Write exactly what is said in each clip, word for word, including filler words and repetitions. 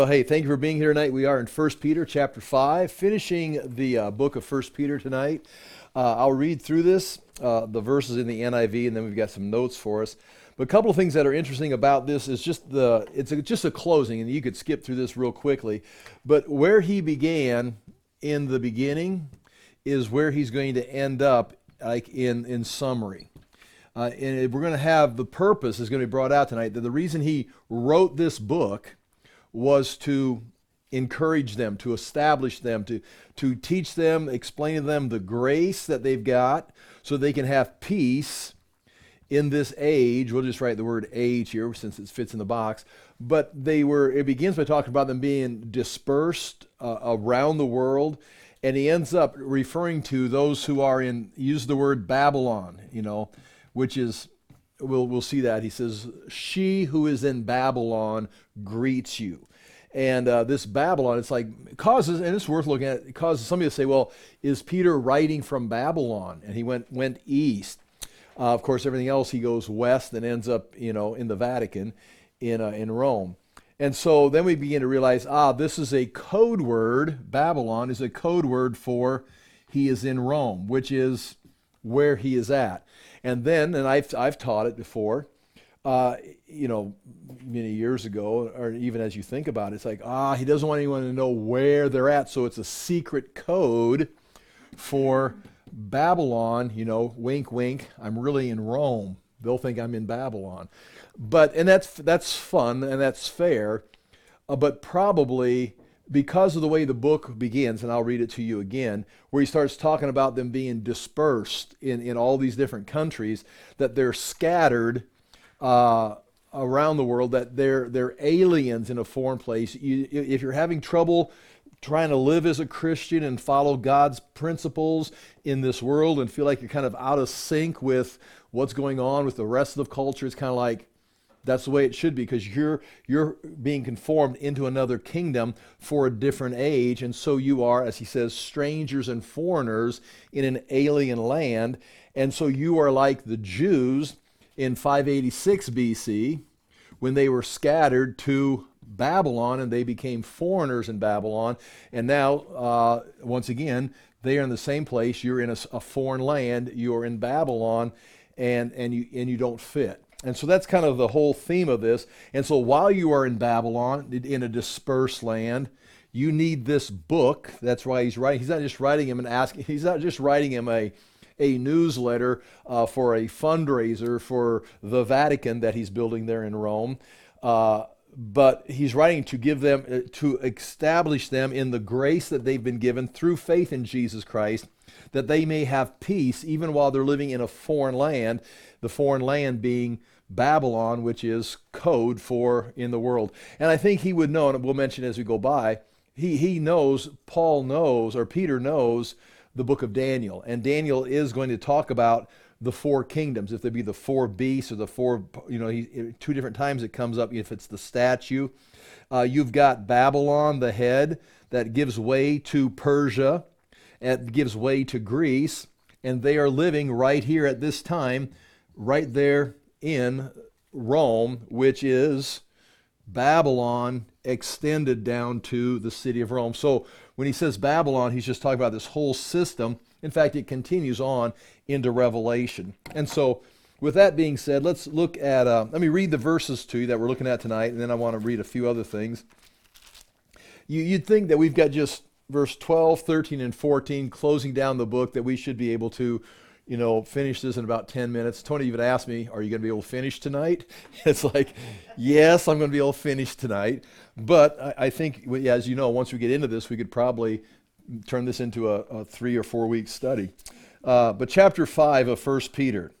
Well, hey, thank you for being here tonight. We are in First Peter chapter five, finishing the uh, book of First Peter tonight. Uh, I'll read through this, uh, the verses in the N I V, and then we've got some notes for us. But a couple of things that are interesting about this is just the, it's a, just a closing, and you could skip through this real quickly. But where he began in the beginning is where he's going to end up, like in, in summary. Uh, and we're going to have the purpose is going to be brought out tonight, that the reason he wrote this book was to encourage them, to establish them, to, to teach them, explain to them the grace that they've got so they can have peace in this age. We'll just write the word age here since it fits in the box. But they were, it begins by talking about them being dispersed uh, around the world. And he ends up referring to those who are in, use the word Babylon, you know, which is, we'll, we'll see that. He says, she who is in Babylon greets you. And uh, this Babylon, it's like, it causes, and it's worth looking at, it causes somebody to say, well, is Peter writing from Babylon? And he went went east. Uh, of course, everything else, he goes west and ends up, you know, in the Vatican, in uh, in Rome. And so then we begin to realize, ah, this is a code word. Babylon is a code word for he is in Rome, which is where he is at. And then, and I've I've taught it before, uh, you know, many years ago, or even as you think about it, it's like, ah, he doesn't want anyone to know where they're at, so it's a secret code for Babylon, you know, wink, wink, I'm really in Rome. They'll think I'm in Babylon. But, and that's that's fun, and that's fair, uh, but probably because of the way the book begins, and I'll read it to you again, where he starts talking about them being dispersed in, in all these different countries, that they're scattered uh, around the world, that they're they're aliens in a foreign place. You, if you're having trouble trying to live as a Christian and follow God's principles in this world and feel like you're kind of out of sync with what's going on with the rest of the culture, it's kind of like, that's the way it should be, because you're you're being conformed into another kingdom for a different age, and so you are, as he says, strangers and foreigners in an alien land. And so you are like the Jews in five eighty-six B C when they were scattered to Babylon and they became foreigners in Babylon. And now, uh, once again, they are in the same place. You're in a, a foreign land. You're in Babylon, and and you and you don't fit. And so that's kind of the whole theme of this. And so while you are in Babylon, in a dispersed land, you need this book. That's why he's writing. He's not just writing him and asking. He's not just writing him a, a newsletter uh, for a fundraiser for the Vatican that he's building there in Rome. Uh, but he's writing to give them, uh, to establish them in the grace that they've been given through faith in Jesus Christ, that they may have peace even while they're living in a foreign land, the foreign land being Babylon, which is code for in the world. And I think he would know, and we'll mention as we go by, he, he knows, Paul knows, or Peter knows the book of Daniel. And Daniel is going to talk about the four kingdoms, if there be the four beasts or the four, you know, he, two different times it comes up, if it's the statue. Uh, you've got Babylon, the head, that gives way to Persia, and gives way to Greece, and they are living right here at this time, right there in Rome, which is Babylon extended down to the city of Rome. So when he says Babylon, he's just talking about this whole system. In fact, it continues on into Revelation. And so with that being said, let's look at, uh, let me read the verses to you that we're looking at tonight, and then I want to read a few other things. You, you'd think that we've got just verse twelve, thirteen, and fourteen closing down the book, that we should be able to, you know, finish this in about ten minutes. Tony even asked me, are you going to be able to finish tonight? It's like, yes, I'm going to be able to finish tonight. But I, I think, as you know, once we get into this, we could probably turn this into a, a three or four week study. Uh, but chapter five of First Peter,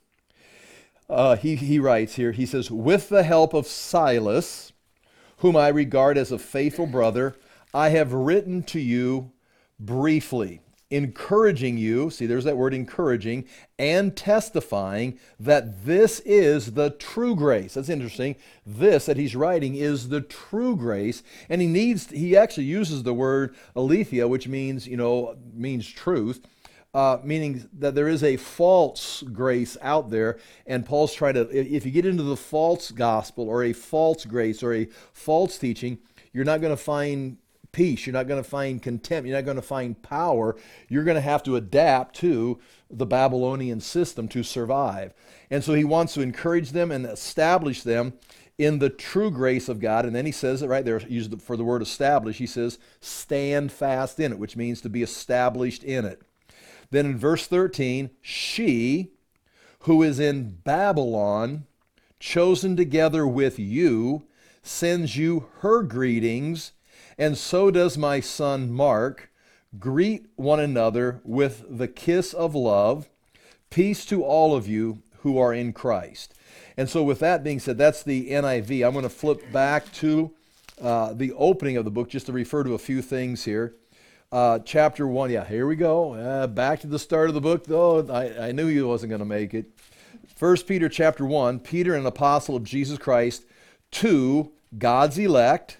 uh, he, he writes here, he says, with the help of Silas, whom I regard as a faithful brother, I have written to you briefly, encouraging you, see there's that word encouraging, and testifying that this is the true grace. That's interesting. This that he's writing is the true grace, and he needs, he actually uses the word aletheia, which means, you know, means truth. uh, meaning that there is a false grace out there, and Paul's trying to, if you get into the false gospel or a false grace or a false teaching, you're not going to find peace. You're not going to find contempt. You're not going to find power. You're going to have to adapt to the Babylonian system to survive. And so he wants to encourage them and establish them in the true grace of God. And then he says it right there, used for the word establish. He says, stand fast in it, which means to be established in it. Then in verse thirteen, she who is in Babylon, chosen together with you, sends you her greetings, and so does my son Mark. Greet one another with the kiss of love. Peace to all of you who are in Christ. And so with that being said, that's the N I V. I'm going to flip back to uh, the opening of the book just to refer to a few things here. Uh, chapter one, yeah, here we go. Uh, back to the start of the book, though. I, I knew he wasn't going to make it. First Peter chapter one, Peter, an apostle of Jesus Christ, to God's elect,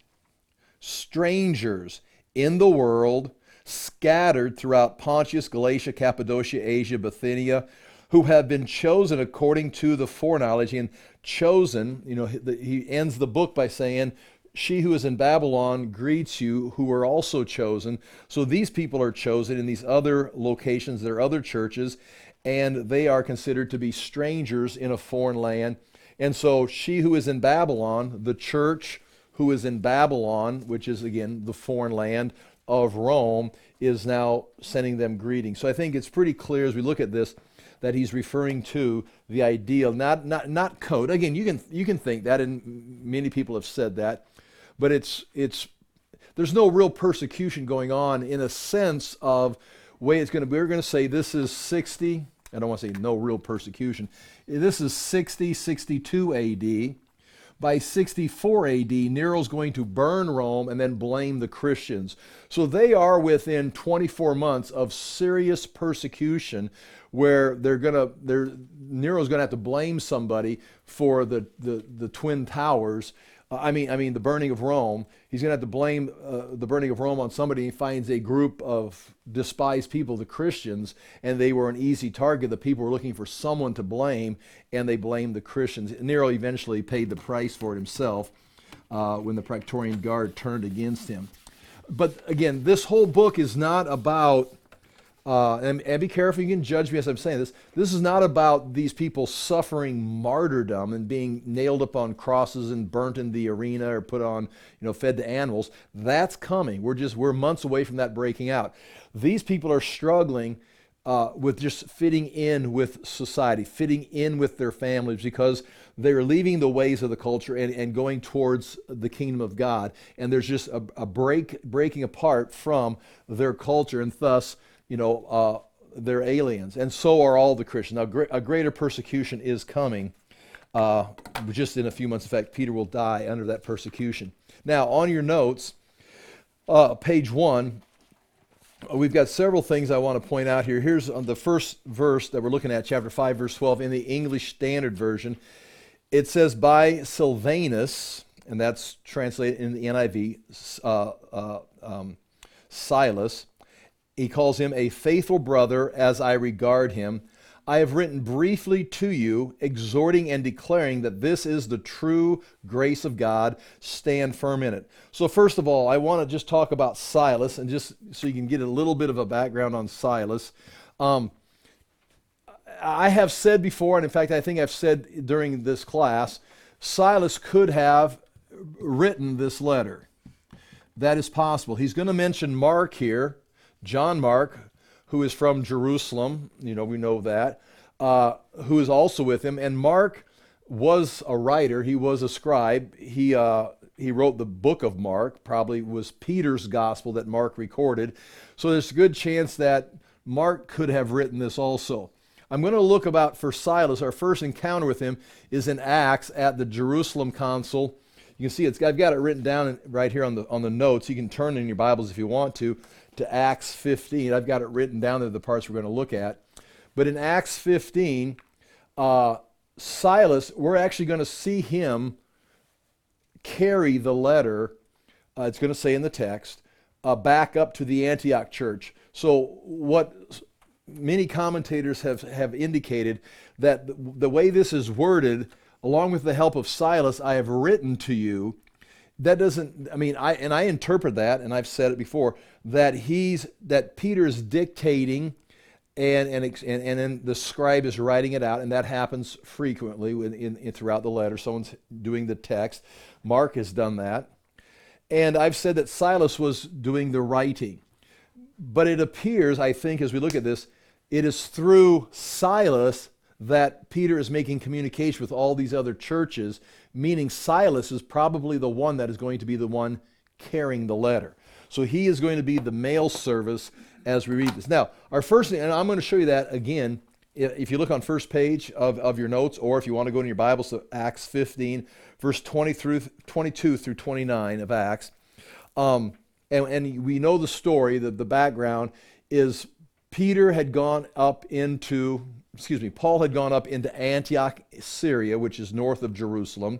strangers in the world, scattered throughout Pontus, Galatia, Cappadocia, Asia, Bithynia, who have been chosen according to the foreknowledge. And chosen, you know, he ends the book by saying, she who is in Babylon greets you, who are also chosen. So these people are chosen in these other locations, there are other churches, and they are considered to be strangers in a foreign land. And so she who is in Babylon, the church who is in Babylon, which is again the foreign land of Rome, is now sending them greetings. So I think it's pretty clear as we look at this that he's referring to the ideal, not not not code. Again, you can you can think that, and many people have said that, but it's it's there's no real persecution going on in a sense of way it's going to be. We're going to say this is sixty. I don't want to say no real persecution. This is sixty, sixty-two A D. By sixty-four A D, Nero's going to burn Rome and then blame the Christians. So they are within twenty-four months of serious persecution, where they're gonna, they're Nero's gonna have to blame somebody for the the, the Twin Towers. Uh, I mean, I mean the burning of Rome. He's gonna have to blame uh, the burning of Rome on somebody. He finds a group of despised people, the Christians, and they were an easy target. The people were looking for someone to blame, and they blamed the Christians. Nero eventually paid the price for it himself uh, when the Praetorian Guard turned against him. But again, this whole book is not about, uh, and, and be careful, you can judge me as I'm saying this, this is not about these people suffering martyrdom and being nailed up on crosses and burnt in the arena or put on, you know, fed to animals. That's coming. We're just, we're months away from that breaking out. These people are struggling uh, with just fitting in with society, fitting in with their families, because they're leaving the ways of the culture and, and going towards the kingdom of God. And there's just a, a break, breaking apart from their culture, and thus, you know, uh, they're aliens. And so are all the Christians. Now, gr- a greater persecution is coming uh, just in a few months. In fact, Peter will die under that persecution. Now, on your notes, uh, page one, we've got several things I want to point out here. Here's on the first verse that we're looking at, chapter five, verse twelve, in the English Standard Version. It says, by Silvanus, and that's translated in the N I V, uh, uh, um, Silas. He calls him a faithful brother as I regard him. I have written briefly to you, exhorting and declaring that this is the true grace of God. Stand firm in it. So first of all, I want to just talk about Silas, and just so you can get a little bit of a background on Silas. Um, I have said before, and in fact, I think I've said during this class, Silas could have written this letter. That is possible. He's going to mention Mark here, John Mark, who is from Jerusalem, you know, we know that, uh, who is also with him. And Mark was a writer. He was a scribe. He uh, he wrote the book of Mark, probably was Peter's gospel that Mark recorded. So there's a good chance that Mark could have written this also. I'm going to look about for Silas. Our first encounter with him is in Acts at the Jerusalem Council. You can see it's, I've got it written down right here on the on the notes. You can turn in your Bibles if you want to, to Acts fifteen. I've got it written down there, the parts we're going to look at. But in Acts fifteen, uh, Silas, we're actually going to see him carry the letter, uh, it's going to say in the text, uh, back up to the Antioch church. So what many commentators have, have indicated, that the way this is worded, along with the help of Silas, I have written to you, that doesn't, I mean, I and I interpret that, and I've said it before, that he's that Peter's dictating, and and and, and then the scribe is writing it out, and that happens frequently in, in, in throughout the letter. Someone's doing the text. Mark has done that, and I've said that Silas was doing the writing, but it appears, I think, as we look at this, it is through Silas that Peter is making communication with all these other churches, meaning Silas is probably the one that is going to be the one carrying the letter. So he is going to be the mail service as we read this. Now, our first thing, and I'm going to show you that again, if you look on first page of, of your notes, or if you want to go in your Bible, so Acts fifteen, verse twenty through twenty-two through twenty-nine of Acts. Um, and, and we know the story, the, the background is Peter had gone up into, excuse me, Paul had gone up into Antioch, Syria, which is north of Jerusalem,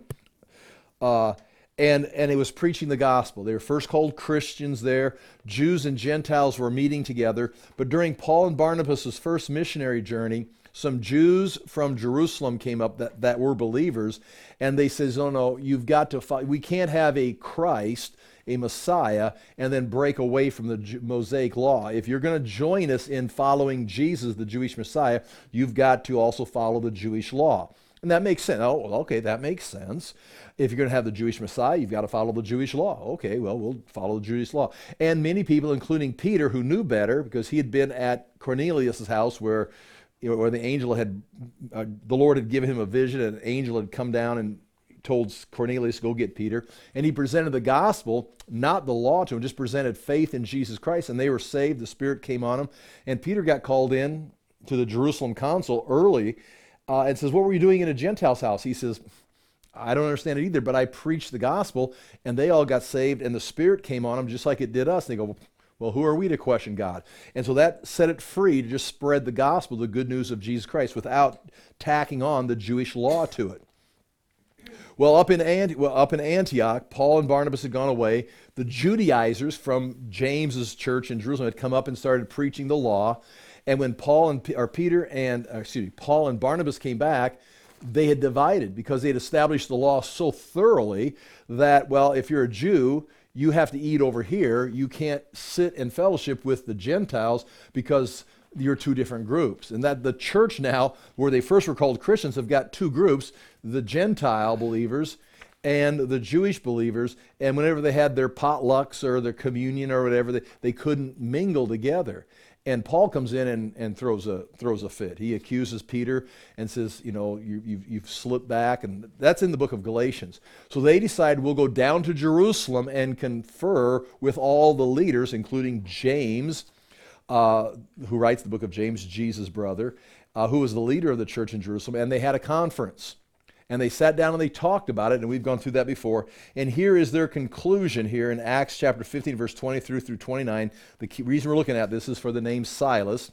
uh, and, and he was preaching the gospel. They were first called Christians there. Jews and Gentiles were meeting together. But during Paul and Barnabas' first missionary journey, some Jews from Jerusalem came up that, that were believers, and they says, oh no, you've got to follow, we can't have a Christ, a Messiah, and then break away from the Mosaic law. If you're going to join us in following Jesus, the Jewish Messiah, you've got to also follow the Jewish law. And that makes sense. Oh, well, okay, that makes sense. If you're going to have the Jewish Messiah, you've got to follow the Jewish law. Okay, well, we'll follow the Jewish law. And many people, including Peter, who knew better, because he had been at Cornelius' house where, you know, where the angel had, uh, the Lord had given him a vision, and an angel had come down and told Cornelius, go get Peter. And he presented the gospel, not the law to him, just presented faith in Jesus Christ, and they were saved. The Spirit came on them. And Peter got called in to the Jerusalem council early uh, and says, what were you doing in a Gentile's house? He says, I don't understand it either, but I preached the gospel, and they all got saved, and the Spirit came on them just like it did us. And they go, well, who are we to question God? And so that set it free to just spread the gospel, the good news of Jesus Christ, without tacking on the Jewish law to it. Well, up in, Ant- well, up in Antioch, Paul and Barnabas had gone away. The Judaizers from James's church in Jerusalem had come up and started preaching the law. And when Paul and P- or Peter and uh, excuse me, Paul and Barnabas came back, they had divided because they had established the law so thoroughly that, well, if you're a Jew, you have to eat over here. You can't sit and fellowship with the Gentiles because you're two different groups. And that the church now, where they first were called Christians, have got two groups, the Gentile believers and the Jewish believers. And whenever they had their potlucks or their communion or whatever, they, they couldn't mingle together. And Paul comes in and, and throws a throws a fit. He accuses Peter and says, you know, you, you've, you've slipped back. And that's in the book of Galatians. So they decide we'll go down to Jerusalem and confer with all the leaders, including James, uh, who writes the book of James, Jesus' brother, uh, who was the leader of the church in Jerusalem. And they had a conference. And they sat down and they talked about it, and we've gone through that before. And here is their conclusion here in Acts chapter fifteen, verse twenty through through twenty-nine. The key reason we're looking at this is for the name Silas.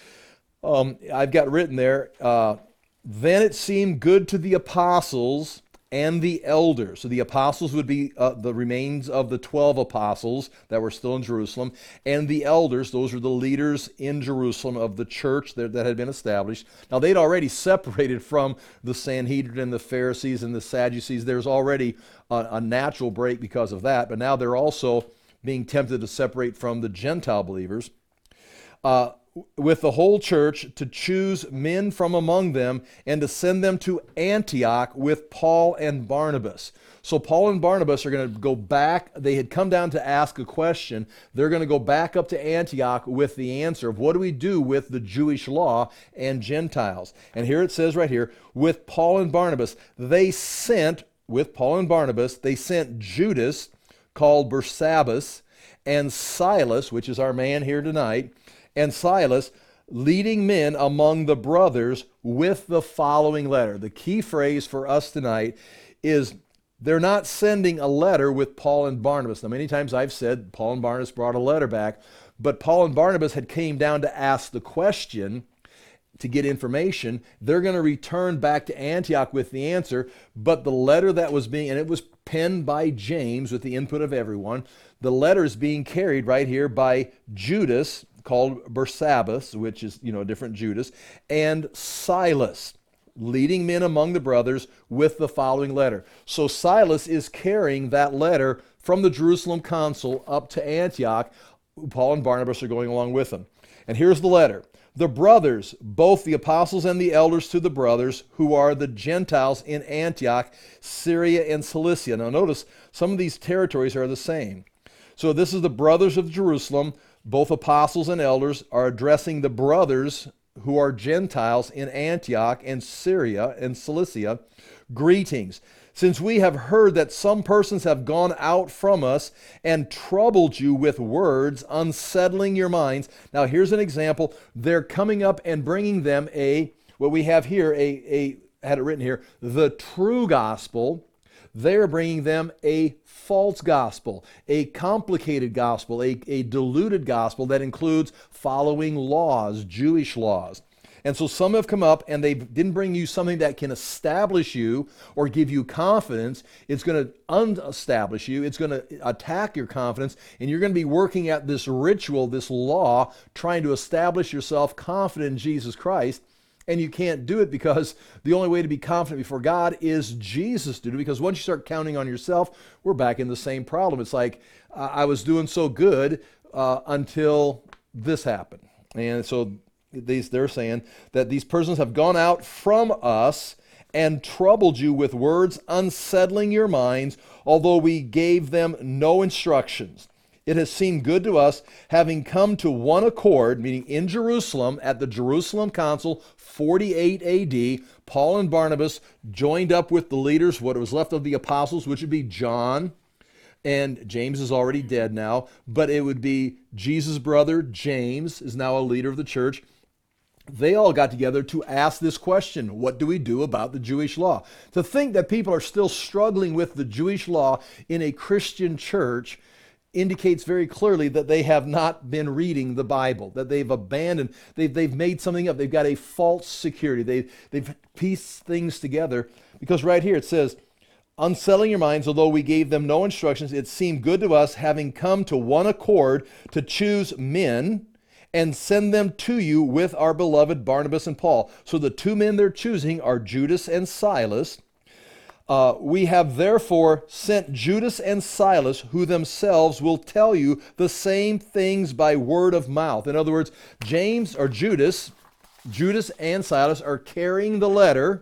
Um, I've got written there, uh, then it seemed good to the apostles and the elders. So the apostles would be uh, the remains of the twelve apostles that were still in Jerusalem, and the elders, those were the leaders in Jerusalem of the church that, that had been established. Now they'd already separated from the Sanhedrin and the Pharisees and the Sadducees. There's already a, a natural break because of that, but now they're also being tempted to separate from the Gentile believers. Uh, with the whole church to choose men from among them and to send them to Antioch with Paul and Barnabas. So Paul and Barnabas are going to go back. They had come down to ask a question. They're going to go back up to Antioch with the answer of what do we do with the Jewish law and Gentiles. And here it says right here, with Paul and Barnabas, they sent, with Paul and Barnabas, they sent Judas, called Barsabbas, and Silas, which is our man here tonight, and Silas, leading men among the brothers with the following letter. The key phrase for us tonight is they're not sending a letter with Paul and Barnabas. Now, many times I've said Paul and Barnabas brought a letter back, but Paul and Barnabas had came down to ask the question to get information. They're going to return back to Antioch with the answer, but the letter that was being, and it was penned by James with the input of everyone, the letter is being carried right here by Judas, called Barsabbas, which is, you know, a different Judas, and Silas. leading men among the brothers, with the following letter. So Silas is carrying that letter from the Jerusalem council up to Antioch. Paul and Barnabas are going along with them. And here's the letter. The brothers, both the apostles and the elders to the brothers, who are the Gentiles in Antioch, Syria, and Cilicia. Now notice, some of these territories are the same. So this is the brothers of Jerusalem. Both apostles and elders are addressing the brothers who are Gentiles in Antioch and Syria and Cilicia. Greetings. Since we have heard that some persons have gone out from us and troubled you with words, unsettling your minds. Now here's an example. They're coming up and bringing them a, what we have here, a, a I had it written here, the true gospel. They're bringing them a false gospel, a complicated gospel, a, a diluted gospel that includes following laws, Jewish laws. And so some have come up and they didn't bring you something that can establish you or give you confidence. It's going to unestablish you. It's going to attack your confidence. And you're going to be working at this ritual, this law, trying to establish yourself confident in Jesus Christ. And you can't do it because the only way to be confident before God is Jesus to do it. Because once you start counting on yourself, we're back in the same problem. It's like, uh, I was doing so good uh, until this happened. And so These, they're saying that these persons have gone out from us and troubled you with words, unsettling your minds, although we gave them no instructions. It has seemed good to us, having come to one accord, meaning in Jerusalem, at the Jerusalem Council, forty-eight A D, Paul and Barnabas joined up with the leaders, what was left of the apostles, which would be John, and James is already dead now, but it would be Jesus' brother, James, is now a leader of the church. They all got together to ask this question: what do we do about the Jewish law? To think that people are still struggling with the Jewish law in a Christian church indicates very clearly that they have not been reading the Bible, that they've abandoned, they've, they've made something up. They've got a false security. They, they've pieced things together, because right here it says, unsettling your minds, although we gave them no instructions, it seemed good to us, having come to one accord, to choose men and send them to you with our beloved Barnabas and Paul. So the two men they're choosing are Judas and Silas. Uh, we have therefore sent Judas and Silas, who themselves will tell you the same things by word of mouth. In other words, James or Judas, Judas and Silas are carrying the letter,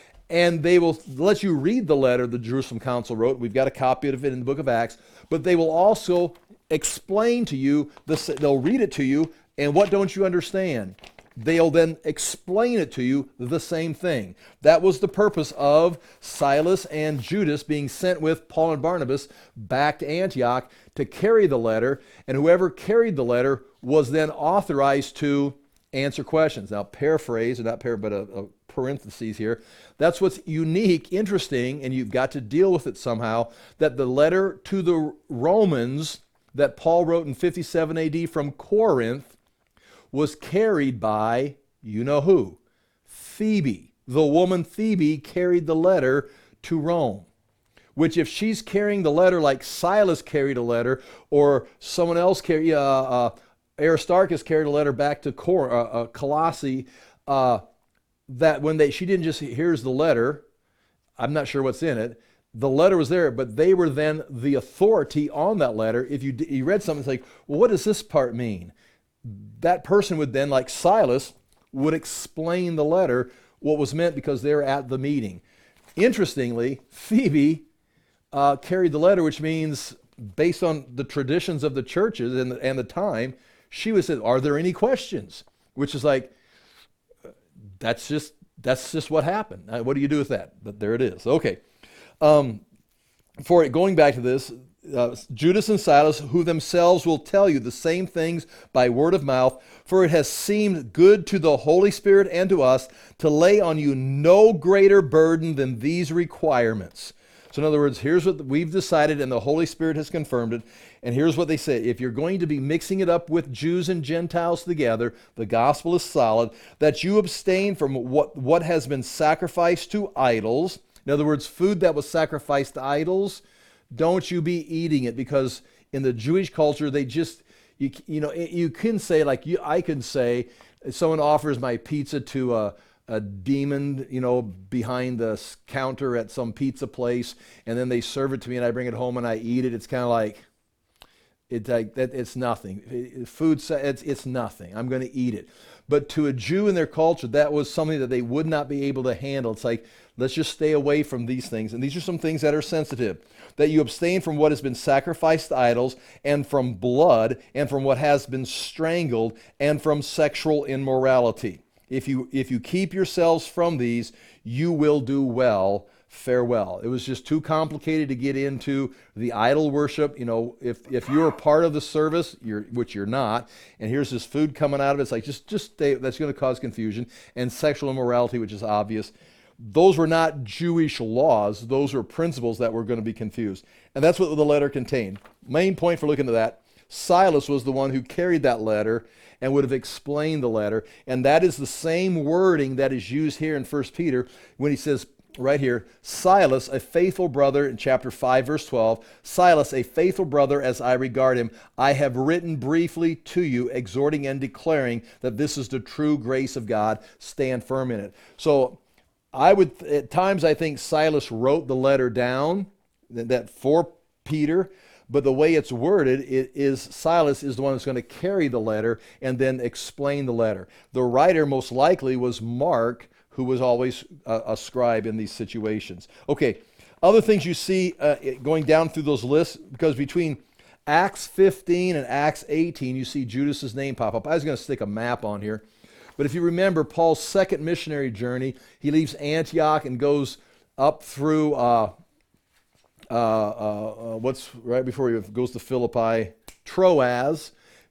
and they will let you read the letter the Jerusalem Council wrote. We've got a copy of it in the book of Acts, but they will also explain to you, this, they'll read it to you, and what don't you understand? They'll then explain it to you, the same thing. That was the purpose of Silas and Judas being sent with Paul and Barnabas back to Antioch to carry the letter, and whoever carried the letter was then authorized to answer questions. Now, paraphrase, or not par, but a, a parentheses here, that's what's unique, interesting, and you've got to deal with it somehow, that the letter to the Romans that Paul wrote in fifty-seven A D from Corinth was carried by, you know who? Phoebe. The woman Phoebe carried the letter to Rome. Which, if she's carrying the letter like Silas carried a letter, or someone else carried, uh, uh, Aristarchus carried a letter back to Cor- uh, uh, Colossae, uh, that when they, she didn't just, here's the letter, I'm not sure what's in it, the letter was there, but they were then the authority on that letter. If you, you read something, it's like, well, what does this part mean? That person would then, like Silas, would explain the letter, what was meant, because they're at the meeting. Interestingly, Phoebe uh, carried the letter, which means, based on the traditions of the churches and the, and the time, she would say, are there any questions? Which is like, that's just that's just what happened. Uh, what do you do with that? But there it is. Okay. Um, for it, going back to this, Uh, Judas and Silas, who themselves will tell you the same things by word of mouth, for it has seemed good to the Holy Spirit and to us to lay on you no greater burden than these requirements. So in other words, here's what we've decided, and the Holy Spirit has confirmed it. And here's what they say: if you're going to be mixing it up with Jews and Gentiles together, the gospel is solid, that you abstain from what, what has been sacrificed to idols. In other words, food that was sacrificed to idols, don't you be eating it, because in the Jewish culture, they just, you, you know, you can say, like you, I can say, if someone offers my pizza to a, a demon, you know, behind the counter at some pizza place, and then they serve it to me and I bring it home and I eat it. It's kind of like, it's like that. It's nothing. Food, it's, it's nothing. I'm going to eat it. But to a Jew in their culture, that was something that they would not be able to handle. It's like, let's just stay away from these things. And these are some things that are sensitive. That you abstain from what has been sacrificed to idols, and from blood, and from what has been strangled, and from sexual immorality. If you if you keep yourselves from these, you will do well. Farewell. It was just too complicated to get into the idol worship. You know, if if you're a part of the service, you're which you're not, and here's this food coming out of it, it's like just just stay. That's going to cause confusion. And sexual immorality, which is obvious. Those were not Jewish laws. Those were principles that were going to be confused. And that's what the letter contained. Main point for looking at that, Silas was the one who carried that letter and would have explained the letter. And that is the same wording that is used here in First Peter when he says, right here, Silas, a faithful brother, in chapter five, verse twelve, Silas, a faithful brother as I regard him, I have written briefly to you, exhorting and declaring that this is the true grace of God. Stand firm in it. So I would, at times, I think Silas wrote the letter down, that for Peter, but the way it's worded, it is Silas is the one that's going to carry the letter and then explain the letter. The writer most likely was Mark, who was always a, a scribe in these situations. Okay, other things you see uh, going down through those lists, because between Acts fifteen and Acts eighteen, you see Judas's name pop up. I was going to stick a map on here. But if you remember Paul's second missionary journey, he leaves Antioch and goes up through, uh, uh, uh, uh, what's right before he goes to Philippi, Troas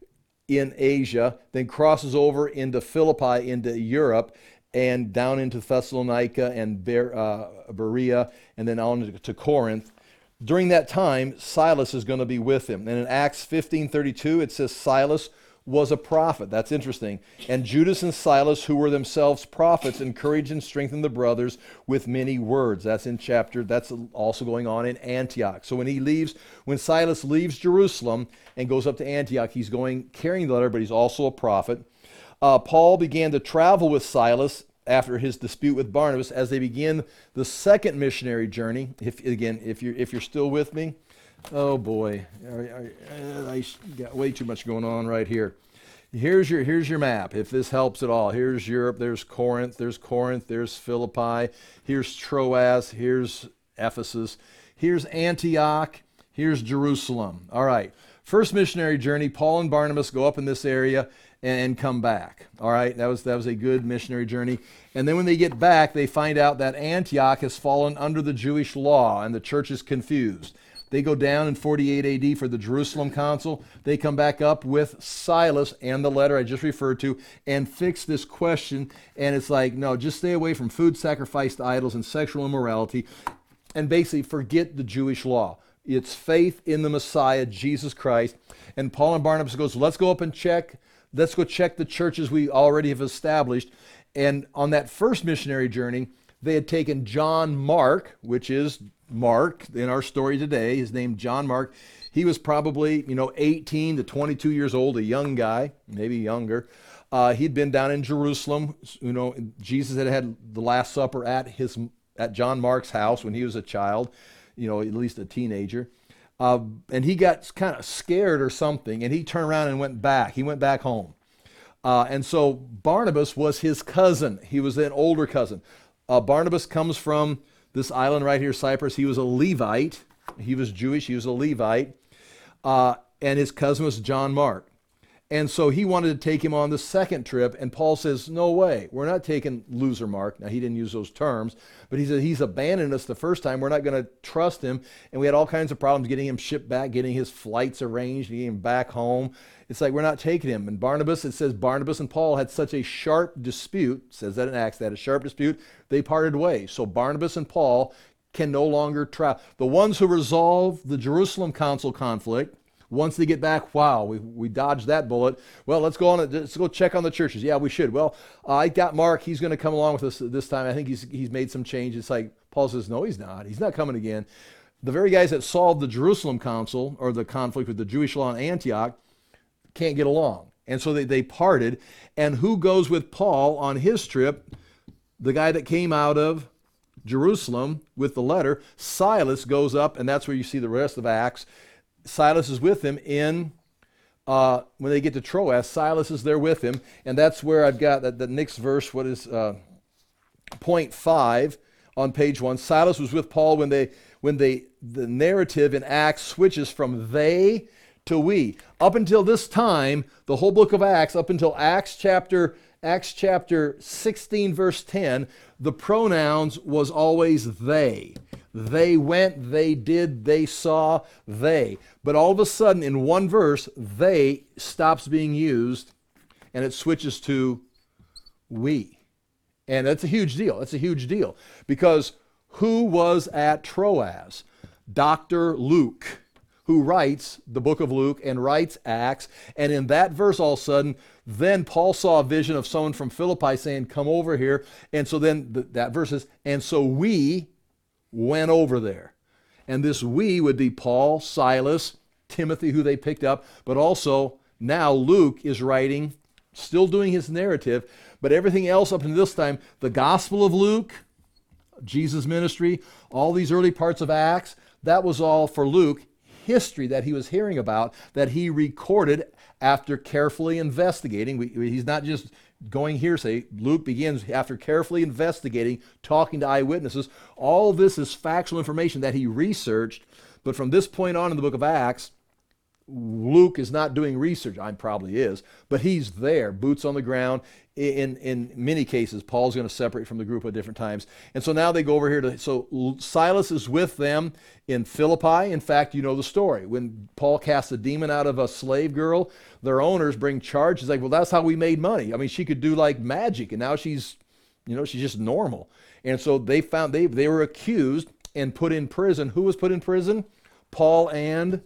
in Asia, then crosses over into Philippi, into Europe, and down into Thessalonica and Ber- uh, Berea, and then on to Corinth. During that time, Silas is going to be with him. And in Acts fifteen thirty-two, it says Silas was a prophet. That's interesting. And Judas and Silas, who were themselves prophets, encouraged and strengthened the brothers with many words. That's in chapter, that's also going on in Antioch. So when he leaves, when Silas leaves Jerusalem and goes up to Antioch, he's going carrying the letter, but he's also a prophet. Uh, Paul began to travel with Silas after his dispute with Barnabas as they begin the second missionary journey. If again, if you're if you're still with me, oh boy, I, I, I got way too much going on right here. Here's your here's your map. If this helps at all, here's Europe. There's Corinth. There's Corinth. There's Philippi. Here's Troas. Here's Ephesus. Here's Antioch. Here's Jerusalem. All right. First missionary journey. Paul and Barnabas go up in this area and come back. All right, that was that was a good missionary journey. And then when they get back, they find out that Antioch has fallen under the Jewish law and the church is confused. They go down in forty-eight A D for the Jerusalem Council. They come back up with Silas and the letter I just referred to and fix this question. And it's like, no, just stay away from food sacrificed to idols and sexual immorality, and basically forget the Jewish law. It's faith in the Messiah, Jesus Christ. And Paul and Barnabas goes, let's go up and check. Let's go check the churches we already have established. And on that first missionary journey, they had taken John Mark, which is Mark in our story today. His name John Mark. He was probably, you know, eighteen to twenty-two years old, a young guy, maybe younger. Uh, he'd been down in Jerusalem. You know, Jesus had had the Last Supper at his at John Mark's house when he was a child, you know, at least a teenager. Uh, and he got kind of scared or something, and he turned around and went back. He went back home. Uh, and so Barnabas was his cousin. He was an older cousin. Uh, Barnabas comes from this island right here, Cyprus. He was a Levite. He was Jewish. He was a Levite. Uh, and his cousin was John Mark. And so he wanted to take him on the second trip, and Paul says, no way, we're not taking loser Mark. Now, he didn't use those terms, but he said he's abandoned us the first time. We're not going to trust him. And we had all kinds of problems getting him shipped back, getting his flights arranged, getting him back home. It's like, we're not taking him. And Barnabas, it says Barnabas and Paul had such a sharp dispute, it says that in Acts, they had a sharp dispute, they parted ways. So Barnabas and Paul can no longer travel. The ones who resolved the Jerusalem Council conflict, once they get back, wow, we, we dodged that bullet. Well, let's go on. Let's go check on the churches. Yeah, we should. Well, uh, I got Mark. He's going to come along with us this time. I think he's he's made some changes. It's like Paul says, no, he's not. He's not coming again. The very guys that solved the Jerusalem Council or the conflict with the Jewish law in Antioch can't get along, and so they they parted. And who goes with Paul on his trip? the guy that came out of Jerusalem with the letter, Silas, goes up, and that's where you see the rest of Acts. Silas is with him in, uh, when they get to Troas, Silas is there with him, and that's where I've got the, the next verse, what is uh, point five on page one. Silas was with Paul when they, when they, the narrative in Acts switches from they to we. Up until this time, the whole book of Acts, up until Acts chapter Acts chapter sixteen, verse ten, the pronouns was always they. They went, they did, they saw, they. But all of a sudden, in one verse, they stops being used, and it switches to we. And that's a huge deal. That's a huge deal. Because who was at Troas? Doctor Luke, who writes the book of Luke and writes Acts. And in that verse, all of a sudden, then Paul saw a vision of someone from Philippi saying, come over here. And so then the, that verse is, and so we went over there. And this we would be Paul, Silas, Timothy, who they picked up, but also now Luke is writing, still doing his narrative, but everything else up until this time, the Gospel of Luke, Jesus' ministry, all these early parts of Acts, that was all for Luke, history that he was hearing about, that he recorded after carefully investigating. We, he's not just going hearsay. Luke begins after carefully investigating, talking to eyewitnesses. All this is factual information that he researched, but from this point on in the book of Acts, Luke is not doing research. I probably is, but he's there, boots on the ground. In in many cases, Paul's going to separate from the group at different times. And so now they go over here to, so Silas is with them in Philippi. In fact, you know the story. When Paul casts a demon out of a slave girl, their owners bring charges like, well, that's how we made money. I mean, she could do like magic, and now she's, you know, she's just normal. And so they found, they, they were accused and put in prison. Who was put in prison? Paul and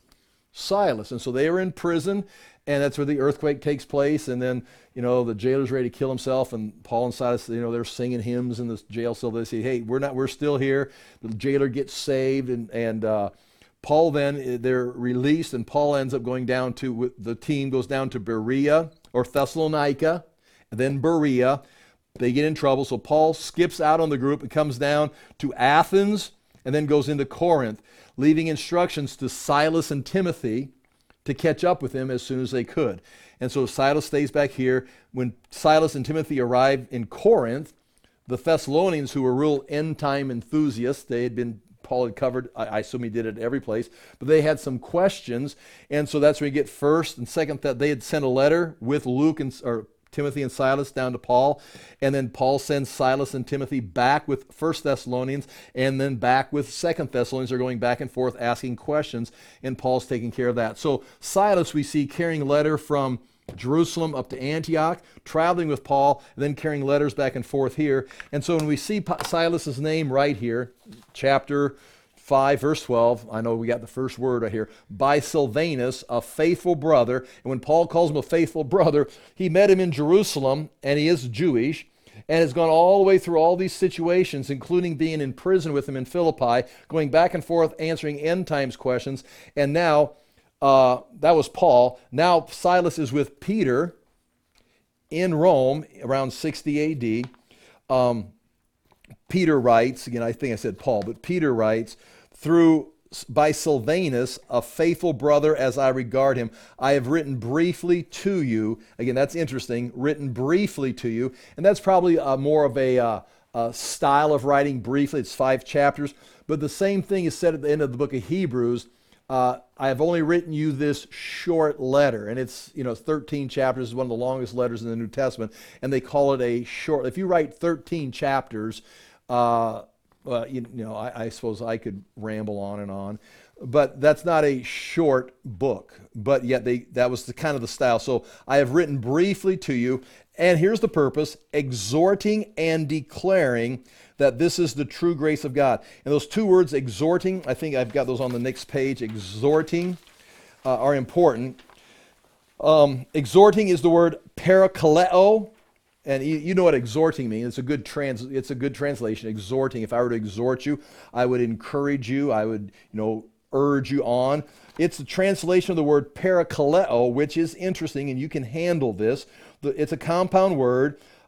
Silas. And so they were in prison, and that's where the earthquake takes place. And then, you know, the jailer's ready to kill himself, and Paul and Silas, you know, they're singing hymns in this jail cell. They say, hey, we're not, we're still here. The jailer gets saved, and, and uh, Paul then, they're released, and Paul ends up going down to, the team goes down to Berea or Thessalonica, and then Berea. They get in trouble, so Paul skips out on the group and comes down to Athens, and then goes into Corinth, leaving instructions to Silas and Timothy to catch up with him as soon as they could. And so Silas stays back here. When Silas and Timothy arrived in Corinth, the Thessalonians, who were real end-time enthusiasts, they had been, Paul had covered, I, I assume he did it at every place, but they had some questions, and so that's where you get first and second, that they had sent a letter with Luke and, or Timothy and Silas down to Paul, and then Paul sends Silas and Timothy back with First Thessalonians, and then back with Second Thessalonians. They're going back and forth asking questions, and Paul's taking care of that. So Silas, we see carrying a letter from Jerusalem up to Antioch, traveling with Paul, and then carrying letters back and forth here. And so when we see Silas's name right here, chapter five, verse twelve, I know we got the first word right here, by Silvanus, a faithful brother. And when Paul calls him a faithful brother, he met him in Jerusalem, and he is Jewish, and has gone all the way through all these situations, including being in prison with him in Philippi, going back and forth, answering end times questions. And now, uh, that was Paul. Now Silas is with Peter in Rome around sixty A D. Um, Peter writes, again, I think I said Paul, but Peter writes, through by Silvanus, a faithful brother as I regard him, I have written briefly to you. Again, that's interesting, written briefly to you. And that's probably uh, more of a, uh, a style of writing briefly. It's five chapters. But the same thing is said at the end of the book of Hebrews. Uh, I have only written you this short letter. And it's, you know, thirteen chapters. It's one of the longest letters in the New Testament. And they call it a short. If you write thirteen chapters, uh, Well, you, you know, I, I suppose I could ramble on and on, but that's not a short book. But yet they that was the kind of the style. So I have written briefly to you, and here's the purpose: exhorting and declaring that this is the true grace of God. And those two words, exhorting, I think I've got those on the next page. Exhorting uh, are important. Um, exhorting is the word parakaleo. And you, you know what exhorting means. It's a good trans. It's a good translation. Exhorting. If I were to exhort you, I would encourage you. I would, you know, urge you on. It's a translation of the word parakaleo, which is interesting, and you can handle this. It's a compound word.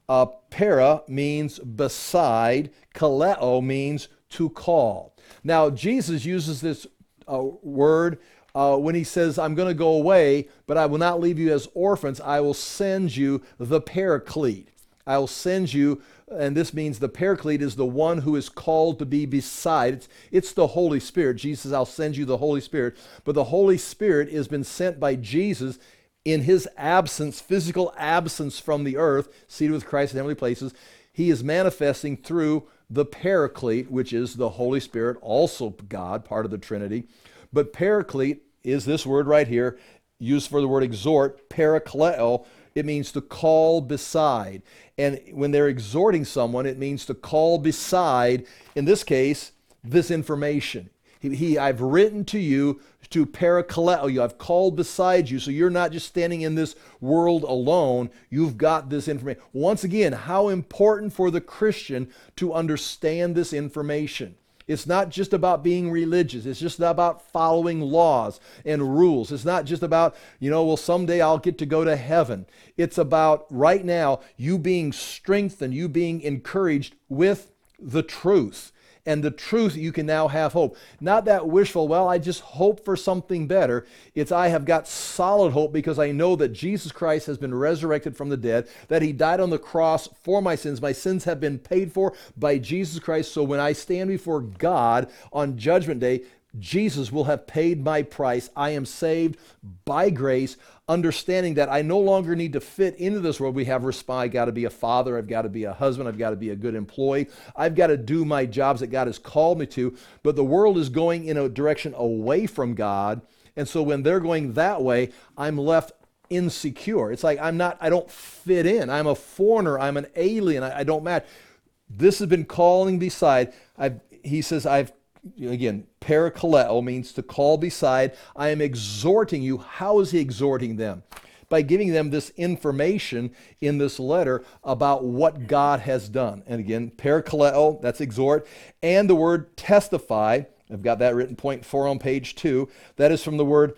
Uh, para means beside. Kaleo means to call. Now, Jesus uses this uh, word uh, when he says, I'm going to go away, but I will not leave you as orphans. I will send you the Paraclete. I will send you, and this means the Paraclete is the one who is called to be beside. It's, it's the Holy Spirit. Jesus says, I'll send you the Holy Spirit. But the Holy Spirit has been sent by Jesus in his absence, physical absence from the earth, seated with Christ in heavenly places. He is manifesting through the Paraclete, which is the Holy Spirit, also God, part of the Trinity. But Paraclete is this word right here, used for the word exhort, parakaleo. It means to call beside. And when they're exhorting someone, it means to call beside, in this case, this information. He, he I've written to you to parakaleo you. I've called beside you, so you're not just standing in this world alone. You've got this information. Once again, how important for the Christian to understand this information. It's not just about being religious. It's just not about following laws and rules. It's not just about, you know, well, someday I'll get to go to heaven. It's about right now you being strengthened, you being encouraged with the truth. And the truth, you can now have hope. Not that wishful, well, I just hope for something better. It's I have got solid hope because I know that Jesus Christ has been resurrected from the dead, that he died on the cross for my sins. My sins have been paid for by Jesus Christ. So when I stand before God on Judgment Day, Jesus will have paid my price. I am saved by grace, understanding that I no longer need to fit into this world. We have response. I've got to be a father. I've got to be a husband. I've got to be a good employee. I've got to do my jobs that God has called me to. But the world is going in a direction away from God. And so when they're going that way, I'm left insecure. It's like I'm not, I don't fit in. I'm a foreigner. I'm an alien. I, I don't match. This has been calling beside. I've, he says, I've Again, parakaleo means to call beside. I am exhorting you. How is he exhorting them? By giving them this information in this letter about what God has done. And again, parakaleo, that's exhort. And the word testify, I've got that written point four on page two. That is from the word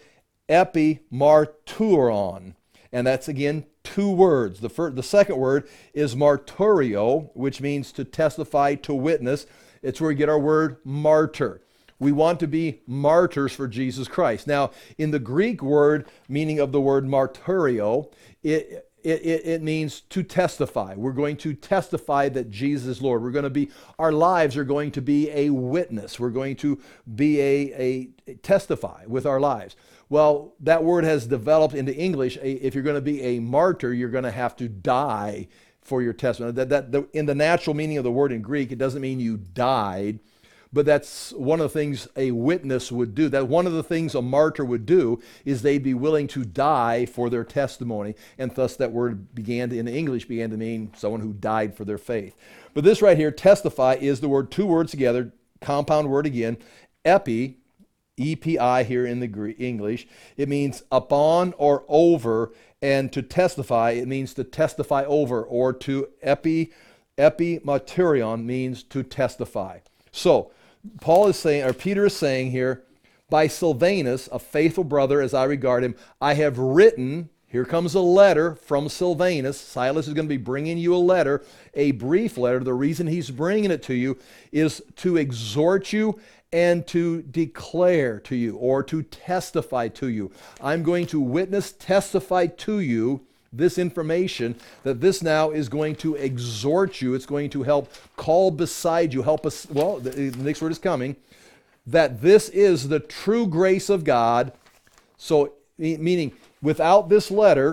epimarturon. And that's again two words. The, first, the second word is marturio, which means to testify, to witness. It's where we get our word martyr. We want to be martyrs for Jesus Christ. Now, in the Greek word, meaning of the word martyrio, it, it, it, it means to testify. We're going to testify that Jesus is Lord. We're going to be, our lives are going to be a witness. We're going to be a, a, a testify with our lives. Well, that word has developed into English. If you're going to be a martyr, you're going to have to die for your testimony. That, that, the, in the natural meaning of the word in Greek, it doesn't mean you died, but that's one of the things a witness would do. That one of the things a martyr would do is they'd be willing to die for their testimony, and thus that word began to, in English began to mean someone who died for their faith. But this right here, testify, is the word, two words together, compound word again, epi, E P I here in the Greek, English. It means upon or over, and to testify, it means to testify over, or to epi, epimarturion means to testify. So, Paul is saying, or Peter is saying here, by Silvanus, a faithful brother as I regard him, I have written, here comes a letter from Silvanus. Silas is going to be bringing you a letter, a brief letter. The reason he's bringing it to you is to exhort you and to declare to you, or to testify to you. I'm going to witness, testify to you this information, that this now is going to exhort you. It's going to help call beside you, help us, well, the, the next word is coming, that this is the true grace of God. So, meaning, without this letter,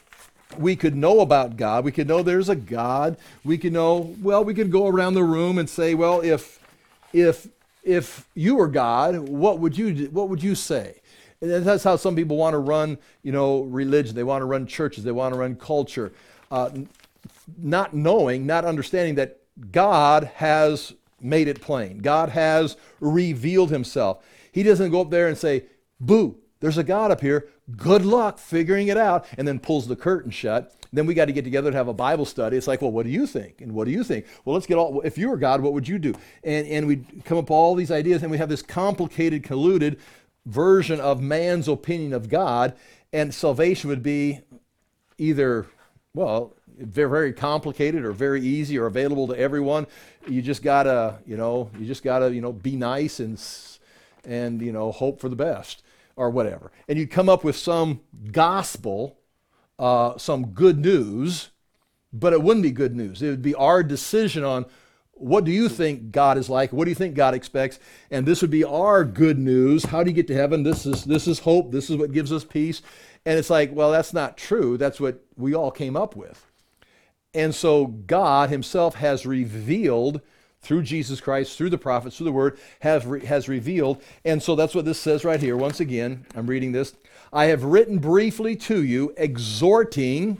we could know about God. We could know there's a God. We could know, well, we could go around the room and say, well, if, if, if you were God, what would you, what would you say? And that's how some people want to run, you know, religion. They want to run churches. They want to run culture. Uh, not knowing, not understanding that God has made it plain. God has revealed himself. He doesn't go up there and say, boo, there's a God up here. Good luck figuring it out. And then pulls the curtain shut. Then we got to get together to have a Bible study. It's like, well, what do you think? And what do you think? Well, let's get all, if you were God, what would you do? And, and we come up with all these ideas, and we have this complicated, colluded version of man's opinion of God, and salvation would be either well, very, very complicated or very easy or available to everyone. You just gotta, you know, you just gotta, you know, be nice and, s- and, you know, hope for the best or whatever. And you come up with some gospel, uh, some good news, but it wouldn't be good news. It would be our decision on what do you think God is like? What do you think God expects? And this would be our good news. How do you get to heaven? This is this is hope. This is what gives us peace. And it's like, well, that's not true. That's what we all came up with. And so God himself has revealed through Jesus Christ, through the prophets, through the word, has, re- has revealed. And so that's what this says right here. Once again, I'm reading this. I have written briefly to you, exhorting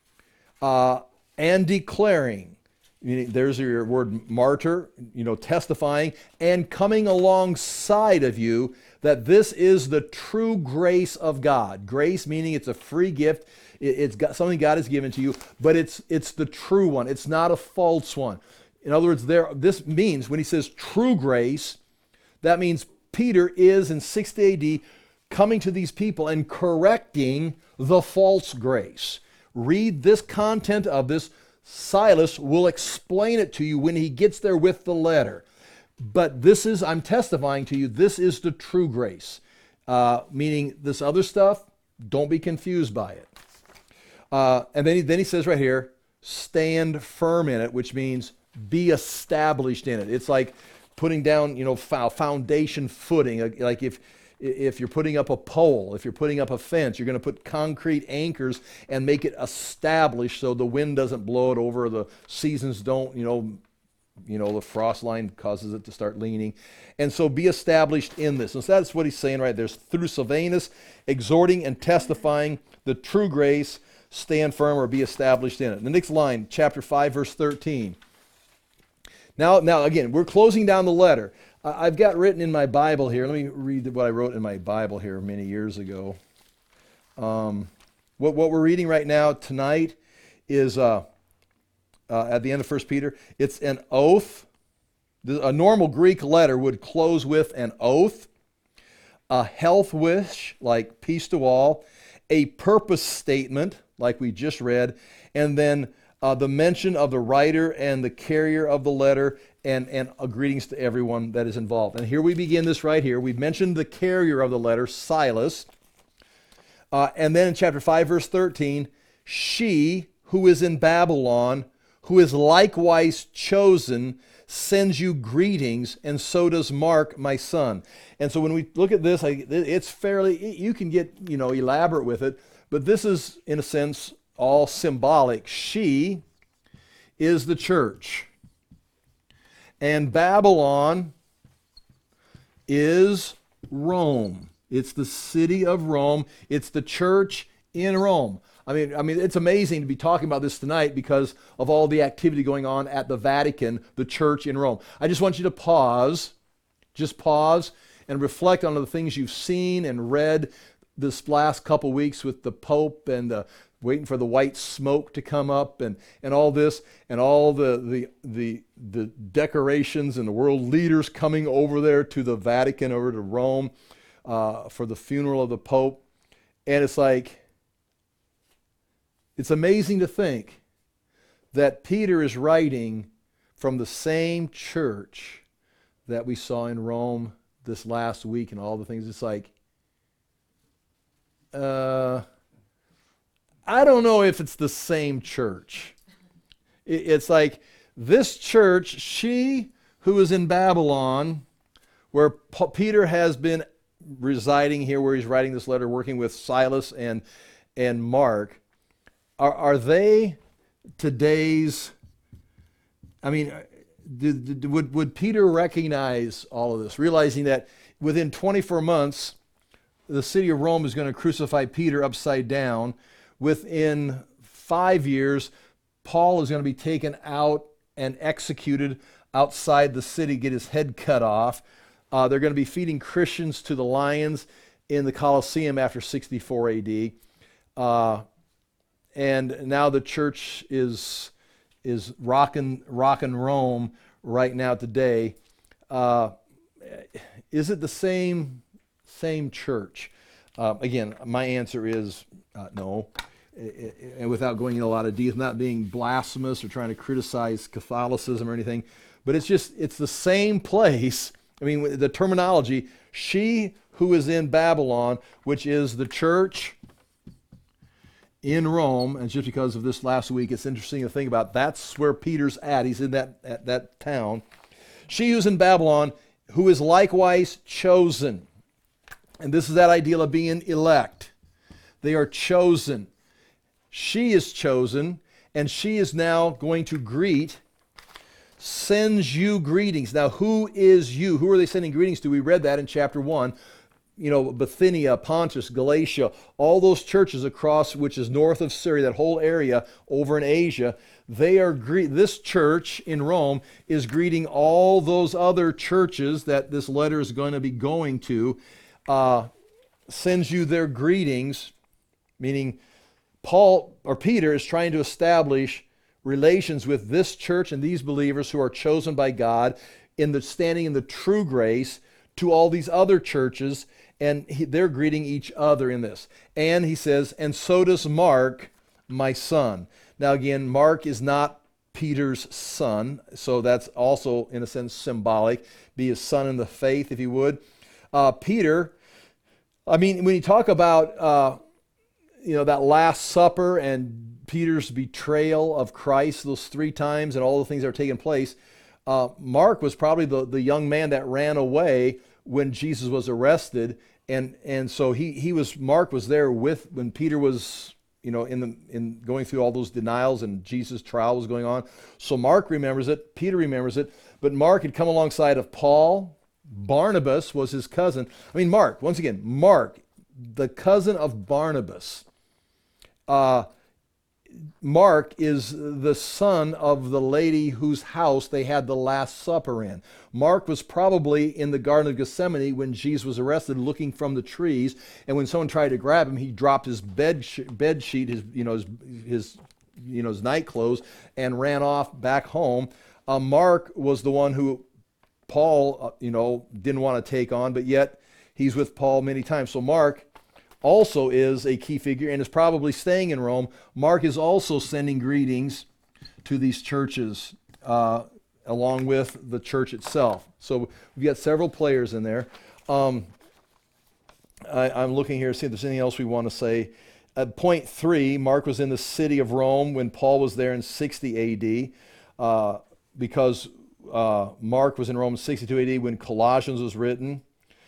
uh, and declaring. There's your word martyr, you know, testifying and coming alongside of you that this is the true grace of God. Grace meaning it's a free gift. It's got something God has given to you, but it's it's the true one. It's not a false one. In other words, there this means when he says true grace, that means Peter is in sixty A D coming to these people and correcting the false grace. Read this content of this. Silas will explain it to you when he gets there with the letter. But this is, I'm testifying to you, this is the true grace. Uh, meaning this other stuff, don't be confused by it. Uh, and then he, then he says right here, stand firm in it, which means be established in it. It's like putting down, you know, foundation footing. Like if If you're putting up a pole, if you're putting up a fence, you're going to put concrete anchors and make it established so the wind doesn't blow it over, the seasons don't, you know, you know, the frost line causes it to start leaning. And so be established in this. And so that's what he's saying right there. Through Silvanus, exhorting and testifying the true grace, stand firm or be established in it. The next line, chapter five, verse thirteen. Now, now again, we're closing down the letter. I've got written in my Bible here, let me read what I wrote in my Bible here many years ago. Um, what, what we're reading right now tonight is uh, uh, at the end of First Peter. It's an oath. A normal Greek letter would close with an oath, a health wish, like peace to all, a purpose statement, like we just read, and then uh, the mention of the writer and the carrier of the letter, and, and uh, greetings to everyone that is involved. And here we begin this right here. We've mentioned the carrier of the letter, Silas. Uh, and then in chapter five, verse thirteen, she who is in Babylon, who is likewise chosen, sends you greetings, and so does Mark, my son. And so when we look at this, I, it's fairly, you can get, you know, elaborate with it, but this is, in a sense, all symbolic. She is the church. And Babylon is Rome. It's the city of Rome. It's the church in Rome. I mean, I mean, it's amazing to be talking about this tonight because of all the activity going on at the Vatican, the church in Rome. I just want you to pause, just pause and reflect on the things you've seen and read this last couple weeks with the Pope and the waiting for the white smoke to come up and, and all this and all the, the, the, the decorations and the world leaders coming over there to the Vatican, over to Rome uh, for the funeral of the Pope. And it's like, it's amazing to think that Peter is writing from the same church that we saw in Rome this last week and all the things. It's like, uh, I don't know if it's the same church. It's like this church, she who is in Babylon, where Peter has been residing here, where he's writing this letter, working with Silas and, and Mark, are, are they today's, I mean, did, did, would, would Peter recognize all of this, realizing that within twenty-four months, the city of Rome is going to crucify Peter upside down. Within five years, Paul is going to be taken out and executed outside the city, get his head cut off. Uh, they're going to be feeding Christians to the lions in the Colosseum after sixty-four A D. Uh, and now the church is is rocking rocking Rome right now today. Uh, is it the same same church? Uh, again, my answer is uh, no. and without going into a lot of detail, not being blasphemous or trying to criticize Catholicism or anything, but it's just, it's the same place. I mean, the terminology, she who is in Babylon, which is the church in Rome, and just because of this last week, it's interesting to think about, that's where Peter's at. He's in that, at that town. She who's in Babylon, who is likewise chosen. And this is that ideal of being elect. They are chosen. She is chosen, and she is now going to greet, sends you greetings. Now, who is you? Who are they sending greetings to? We read that in chapter one. You know, Bithynia, Pontus, Galatia, all those churches across, which is north of Syria, that whole area over in Asia, they are gre- this church in Rome is greeting all those other churches that this letter is going to be going to, uh, sends you their greetings, meaning Paul or Peter is trying to establish relations with this church and these believers who are chosen by God in the standing in the true grace to all these other churches, and he, they're greeting each other in this. And he says, and so does Mark, my son. Now again, Mark is not Peter's son, so that's also in a sense symbolic. Be his son in the faith, if you would. Uh, Peter, I mean, when you talk about uh, you know, that Last Supper and Peter's betrayal of Christ those three times and all the things that are taking place, uh, Mark was probably the, the young man that ran away when Jesus was arrested. And and so he he was Mark was there with when Peter was, you know, in the in going through all those denials and Jesus' trial was going on. So Mark remembers it, Peter remembers it, but Mark had come alongside of Paul. Barnabas was his cousin. I mean, Mark, once again, Mark, the cousin of Barnabas. Uh, Mark is the son of the lady whose house they had the Last Supper in. Mark was probably in the Garden of Gethsemane when Jesus was arrested, looking from the trees, and when someone tried to grab him, he dropped his bed sh- bed sheet, his you know his, his you know his night clothes, and ran off back home. Uh, Mark was the one who Paul uh, you know didn't want to take on, but yet he's with Paul many times. So Mark also is a key figure and is probably staying in Rome. Mark is also sending greetings to these churches uh, along with the church itself. So we've got several players in there. Um, I, I'm looking here to see if there's anything else we want to say. At point three, Mark was in the city of Rome when Paul was there in sixty A D uh, because uh, Mark was in Rome in sixty-two A D when Colossians was written.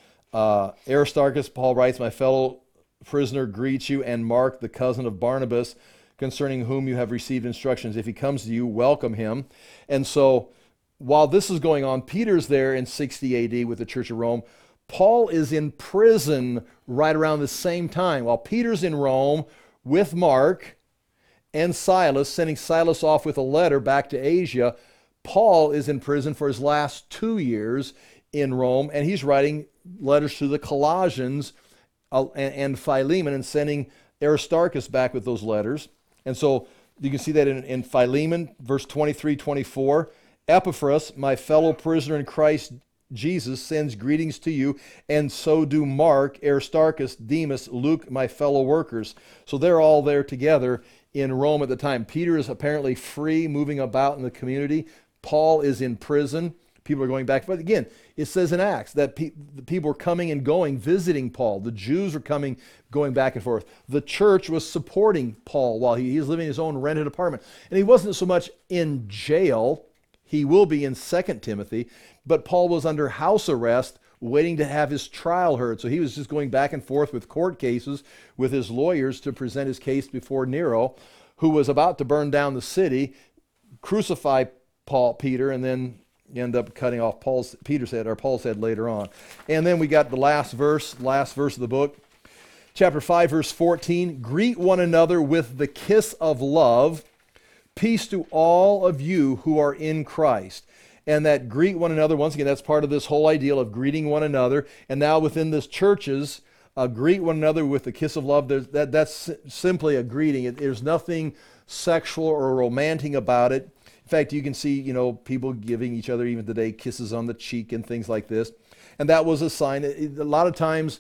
Uh, Aristarchus, Paul writes, my fellow prisoner greets you, and Mark, the cousin of Barnabas, concerning whom you have received instructions. If he comes to you, welcome him. And so while this is going on, Peter's there in sixty A D with the Church of Rome. Paul is in prison right around the same time. While Peter's in Rome with Mark and Silas, sending Silas off with a letter back to Asia, Paul is in prison for his last two years in Rome, and he's writing letters to the Colossians uh, and, and Philemon and sending Aristarchus back with those letters. And so you can see that in, in Philemon, verse twenty-three, twenty-four. Epaphras, my fellow prisoner in Christ Jesus, sends greetings to you, and so do Mark, Aristarchus, Demas, Luke, my fellow workers. So they're all there together in Rome at the time. Peter is apparently free, moving about in the community. Paul is in prison. People are going back. But again, it says in Acts that pe- the people were coming and going, visiting Paul. The Jews were coming, going back and forth. The church was supporting Paul while he, he was living in his own rented apartment. And he wasn't so much in jail. He will be in Second Timothy. But Paul was under house arrest, waiting to have his trial heard. So he was just going back and forth with court cases with his lawyers to present his case before Nero, who was about to burn down the city, crucify Paul, Peter, and then end up cutting off Paul's, Peter's head, or Paul's head later on. And then we got the last verse, last verse of the book. Chapter five, verse fourteen. Greet one another with the kiss of love. Peace to all of you who are in Christ. And that greet one another, once again, that's part of this whole ideal of greeting one another. And now within this churches, uh, greet one another with the kiss of love. There's, that, that's simply a greeting. It, there's nothing sexual or romantic about it. In fact, you can see, you know, people giving each other even today kisses on the cheek and things like this. And that was a sign. A lot of times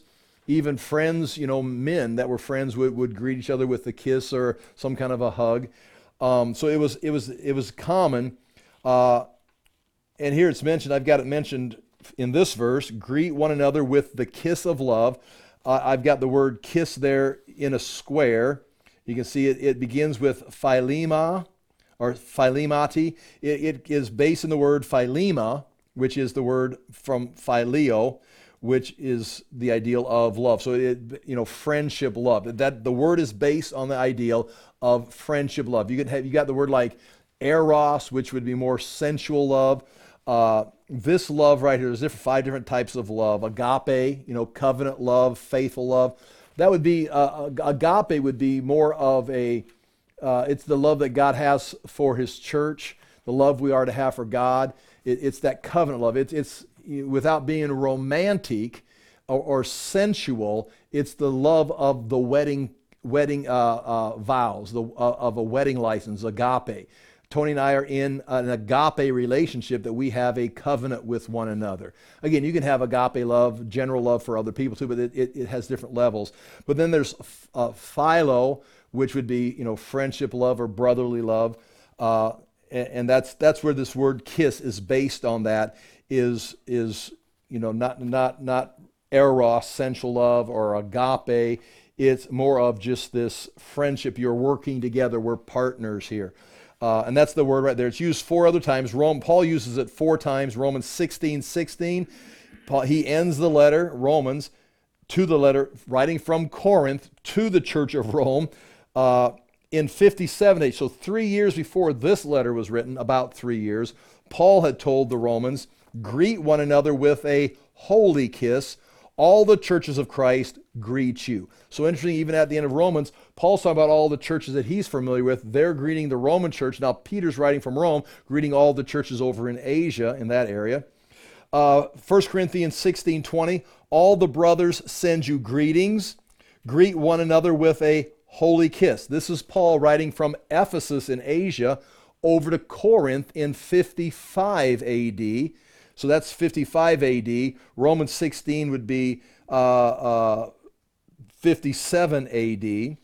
even friends, you know, men that were friends would, would greet each other with a kiss or some kind of a hug. Um, so it was it was it was common. Uh, and here it's mentioned. I've got it mentioned in this verse. Greet one another with the kiss of love. Uh, I've got the word kiss there in a square. You can see it. It begins with philema or philemati. It, it is based in the word philema, which is the word from phileo, which is the ideal of love. So it, you know, friendship, love. That the word is based on the ideal of friendship, love. You can have you got the word like eros, which would be more sensual love. Uh, this love right here, there's different, five different types of love. Agape, you know, covenant love, faithful love. That would be, uh, agape would be more of a, uh, it's the love that God has for his church, the love we are to have for God. It, it's that covenant love. It's, it's without being romantic or, or sensual, it's the love of the wedding, wedding uh, uh, vows, the, uh, of a wedding license, agape. Tony and I are in an agape relationship that we have a covenant with one another. Again, you can have agape love, general love for other people too, but it, it, it has different levels. But then there's uh, philo, which would be, you know, friendship love or brotherly love. Uh, and, and that's that's where this word kiss is based on. That is, is you know, not, not, not eros, sensual love, or agape. It's more of just this friendship. You're working together. We're partners here. Uh, and that's the word right there. It's used four other times. Rome, Paul uses it four times. Romans sixteen, sixteen. Paul, he ends the letter, Romans, to the letter, writing from Corinth to the church of Rome uh, in fifty-seven A D. So three years before this letter was written, about three years, Paul had told the Romans, greet one another with a holy kiss. All the churches of Christ greet you. So interesting, even at the end of Romans, Paul's talking about all the churches that he's familiar with. They're greeting the Roman church. Now, Peter's writing from Rome, greeting all the churches over in Asia, in that area. Uh, First Corinthians sixteen twenty, all the brothers send you greetings. Greet one another with a holy kiss. This is Paul writing from Ephesus in Asia over to Corinth in fifty-five A D. So that's fifty-five A D. Romans sixteen would be uh, uh, fifty-seven A D.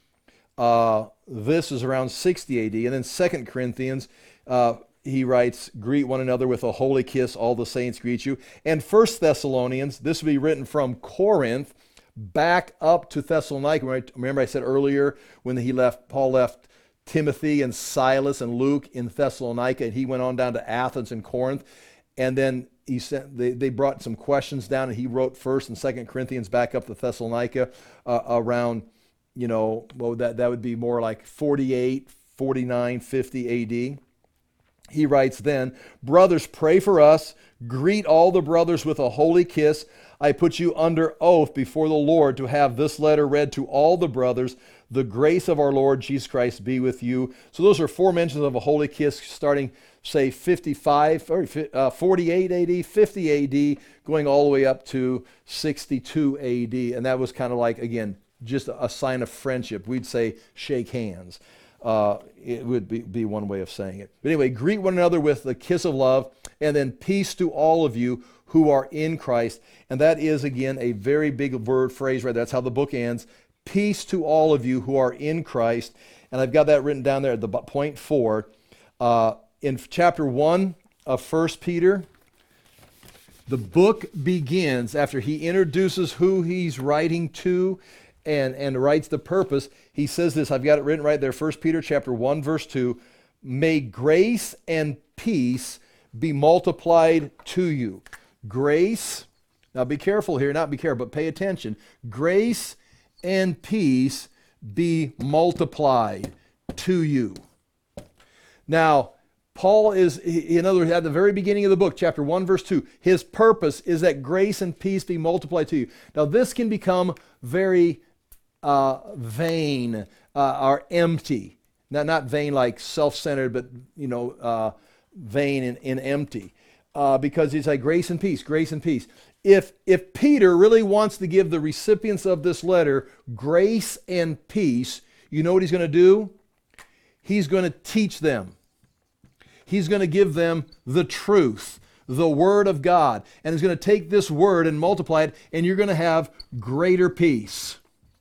Uh, this is around sixty A D. And then Second Corinthians, uh, he writes, greet one another with a holy kiss. All the saints greet you. And First Thessalonians, this would be written from Corinth back up to Thessalonica. Remember I said earlier when he left, Paul left Timothy and Silas and Luke in Thessalonica, and he went on down to Athens and Corinth. And then he sent, they, they brought some questions down, and he wrote First and Second Corinthians back up to Thessalonica uh, around, you know, well, that, that would be more like forty-eight, forty-nine, fifty A D. He writes then, brothers, pray for us. Greet all the brothers with a holy kiss. I put you under oath before the Lord to have this letter read to all the brothers. The grace of our Lord Jesus Christ be with you. So those are four mentions of a holy kiss starting, say, fifty-five, or uh, forty-eight A D, fifty A D, going all the way up to sixty-two A D. And that was kind of like, again, just a sign of friendship. We'd say shake hands. Uh, it would be, be one way of saying it. But anyway, greet one another with the kiss of love, and then peace to all of you who are in Christ. And that is, again, a very big word phrase, right? That's how the book ends. Peace to all of you who are in Christ. And I've got that written down there at the point four. Uh, in chapter one of First Peter, the book begins after he introduces who he's writing to and, and writes the purpose. He says this, I've got it written right there, First Peter chapter one, verse two. May grace and peace be multiplied to you. Grace, now be careful here, not be careful, but pay attention. Grace and peace be multiplied to you. Now, Paul is, in other words, at the very beginning of the book, chapter one, verse two, his purpose is that grace and peace be multiplied to you. Now, this can become very uh, vain uh, or empty. Not, not vain like self-centered, but, you know, uh, vain and, and empty. Uh, because it's like grace and peace, grace and peace. If, if Peter really wants to give the recipients of this letter grace and peace, you know what he's going to do? He's going to teach them. He's going to give them the truth, the Word of God, and is going to take this Word and multiply it, and you're going to have greater peace.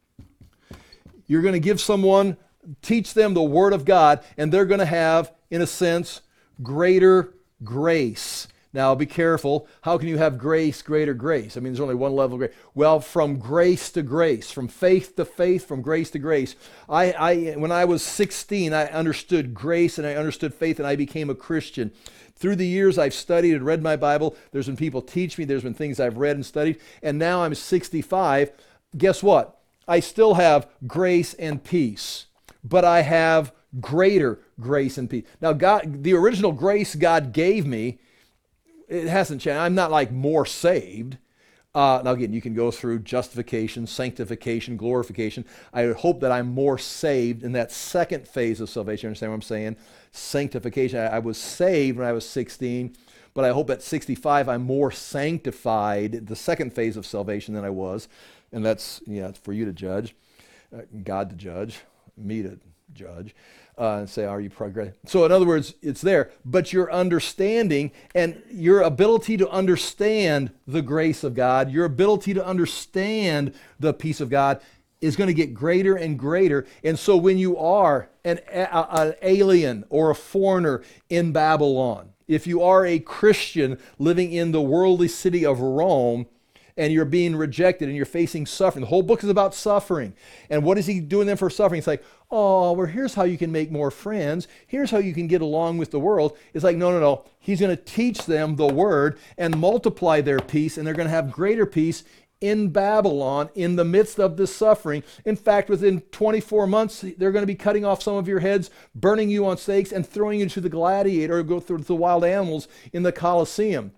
You're going to give someone, teach them the Word of God, and they're going to have, in a sense, greater grace. Now, be careful. How can you have grace, greater grace? I mean, there's only one level of grace. Well, from grace to grace, from faith to faith, from grace to grace. I, I, when I was sixteen, I understood grace and I understood faith, and I became a Christian. Through the years, I've studied and read my Bible. There's been people teach me. There's been things I've read and studied. And now I'm sixty-five. Guess what? I still have grace and peace, but I have greater grace and peace. Now, God, the original grace God gave me, it hasn't changed. I'm not like more saved. Uh, now again, you can go through justification, sanctification, glorification. I hope that I'm more saved in that second phase of salvation. You understand what I'm saying? Sanctification. I, I was saved when I was sixteen, but I hope at sixty-five I'm more sanctified, the second phase of salvation, than I was. And that's, yeah, it's for you to judge, uh, God to judge, me to judge. Uh, and say, are you progressing? So in other words, it's there, but your understanding and your ability to understand the grace of God, your ability to understand the peace of God is going to get greater and greater. And so when you are an, a, an alien or a foreigner in Babylon, if you are a Christian living in the worldly city of Rome, and you're being rejected and you're facing suffering. The whole book is about suffering. And what is he doing then for suffering? It's like, oh, well, here's how you can make more friends. Here's how you can get along with the world. It's like, no, no, no. He's going to teach them the Word and multiply their peace, and they're going to have greater peace in Babylon in the midst of this suffering. In fact, within twenty-four months, they're going to be cutting off some of your heads, burning you on stakes, and throwing you to the gladiator or go through the wild animals in the Colosseum.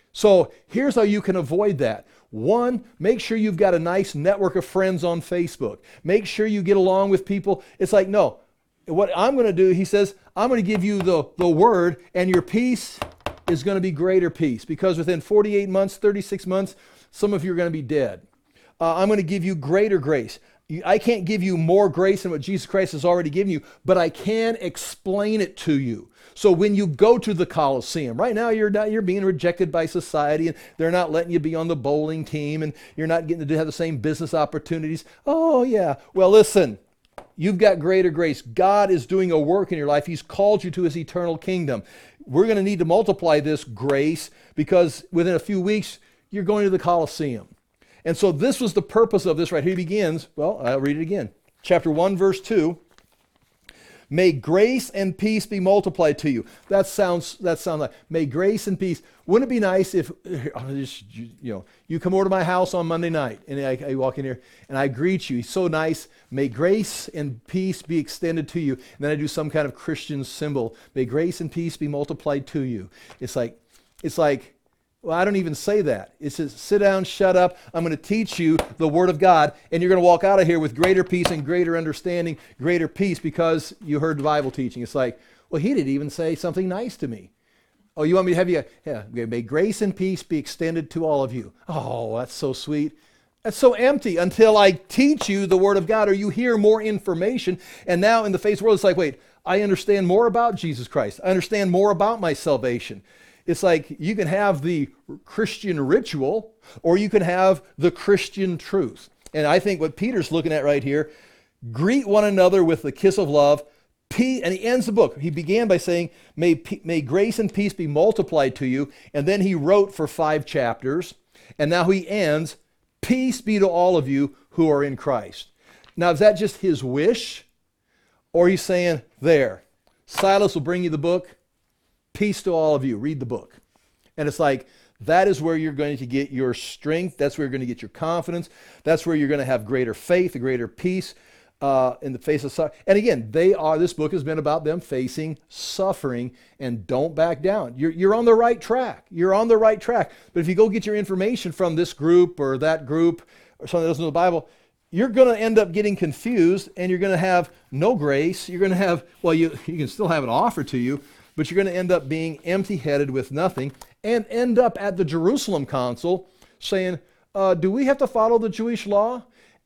So here's how you can avoid that. One, make sure you've got a nice network of friends on Facebook. Make sure you get along with people. It's like, no, what I'm going to do, he says, I'm going to give you the, the Word, and your peace is going to be greater peace, because within forty-eight months, thirty-six months, some of you are going to be dead. Uh, I'm going to give you greater grace. I can't give you more grace than what Jesus Christ has already given you, but I can explain it to you. So when you go to the Colosseum, right now you're not, you're being rejected by society, and they're not letting you be on the bowling team, and you're not getting to have the same business opportunities. Oh yeah, well listen, you've got greater grace. God is doing a work in your life. He's called you to his eternal kingdom. We're going to need to multiply this grace, because within a few weeks you're going to the Colosseum. And so this was the purpose of this right here. He begins, well, I'll read it again. Chapter one, verse two. May grace and peace be multiplied to you. That sounds, that sounds like, may grace and peace. Wouldn't it be nice if, you know, you come over to my house on Monday night, and I, I walk in here, and I greet you. He's so nice. May grace and peace be extended to you. And then I do some kind of Christian symbol. May grace and peace be multiplied to you. It's like, it's like, well, I don't even say that. It says, sit down, shut up. I'm going to teach you the Word of God, and you're going to walk out of here with greater peace and greater understanding, greater peace, because you heard the Bible teaching. It's like, well, he didn't even say something nice to me. Oh, you want me to have you? Yeah, may grace and peace be extended to all of you. Oh, that's so sweet. That's so empty until I teach you the Word of God, or you hear more information. And now in the face of the world, it's like, wait, I understand more about Jesus Christ. I understand more about my salvation. It's like you can have the Christian ritual, or you can have the Christian truth. And I think what Peter's looking at right here, greet one another with the kiss of love. Peace, and he ends the book. He began by saying, may, may grace and peace be multiplied to you. And then he wrote for five chapters. And now he ends, peace be to all of you who are in Christ. Now, is that just his wish? Or he's saying, there, Silas will bring you the book. Peace to all of you. Read the book. And it's like, that is where you're going to get your strength. That's where you're going to get your confidence. That's where you're going to have greater faith, a greater peace uh, in the face of suffering. And again, they are, this book has been about them facing suffering, and don't back down. You're, you're on the right track. You're on the right track. But if you go get your information from this group or that group or something that doesn't know the Bible, you're going to end up getting confused, and you're going to have no grace. You're going to have, well, you, you can still have an offer to you, but you're going to end up being empty-headed with nothing, and end up at the Jerusalem Council saying, uh, do we have to follow the Jewish law?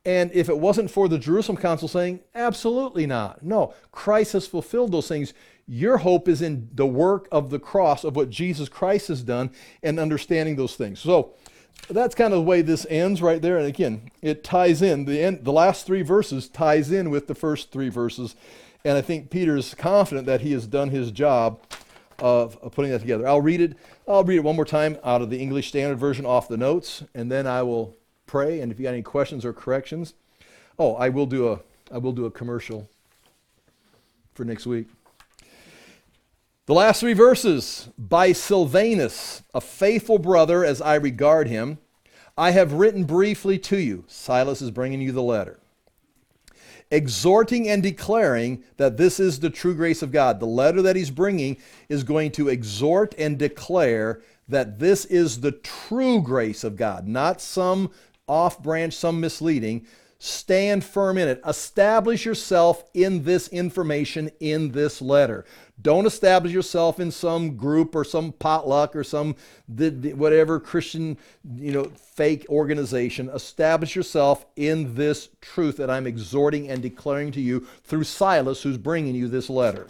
And if it wasn't for the Jerusalem Council saying, absolutely not. No, Christ has fulfilled those things. Your hope is in the work of the cross, of what Jesus Christ has done, and understanding those things. So that's kind of the way this ends right there. And again, it ties in. The end, the last three verses ties in with the first three verses. And I think Peter's confident that he has done his job of, of putting that together. I'll read it. I'll read it one more time out of the English Standard Version off the notes, and then I will pray. And if you got any questions or corrections, oh, I will do a I will do a commercial for next week. The last three verses. By Silvanus, a faithful brother as I regard him, I have written briefly to you. Silas is bringing you the letter. Exhorting and declaring that this is the true grace of God. The letter that he's bringing is going to exhort and declare that this is the true grace of God, not some off branch, some misleading. Stand firm in it. Establish yourself in this information in this letter. Don't establish yourself in some group or some potluck or some whatever Christian, you know, fake organization. Establish yourself in this truth that I'm exhorting and declaring to you through Silas, who's bringing you this letter.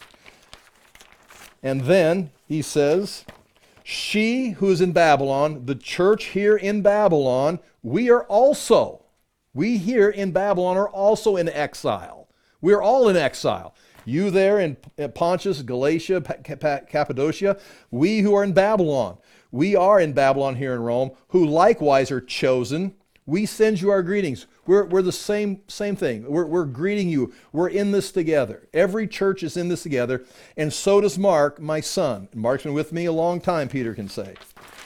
And then he says, she who is in Babylon, the church here in Babylon, we are also We here in Babylon are also in exile. We're all in exile. You there in Pontus, Galatia, Cappadocia, we who are in Babylon. We are in Babylon here in Rome, who likewise are chosen. We send you our greetings. We're, we're the same, same thing. We're, we're greeting you. We're in this together. Every church is in this together, and so does Mark, my son. Mark's been with me a long time, Peter can say.